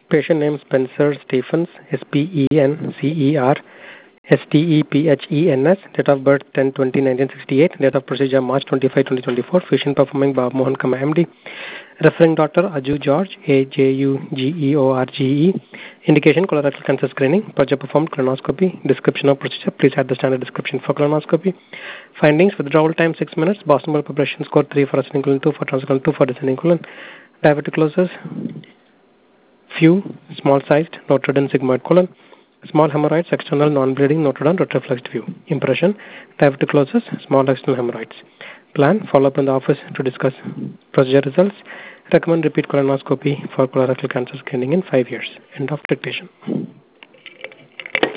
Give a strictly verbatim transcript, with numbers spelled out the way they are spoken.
Patient name Spencer Stephens, S P E N C E R S T E P H E N S, date of birth ten twenty nineteen sixty-eight, date of procedure March twenty-fifth twenty twenty-four, physician performing Bob Mohan Kama M D, referring doctor Aju George, A J U G E O R G E, indication colorectal cancer screening, Purja performed colonoscopy, description of procedure, please add the standard description for colonoscopy, findings, withdrawal time six minutes, Boston Blood preparation score three for ascending colon, two for transcolon, two for descending colon, diverticulosis, few, small sized, noted in sigmoid colon, small hemorrhoids, external non-bleeding, noted on retroflexed view. Impression, diverticulosis, small external hemorrhoids. Plan, follow up in the office to discuss procedure results. Recommend repeat colonoscopy for colorectal cancer screening in five years. End of dictation.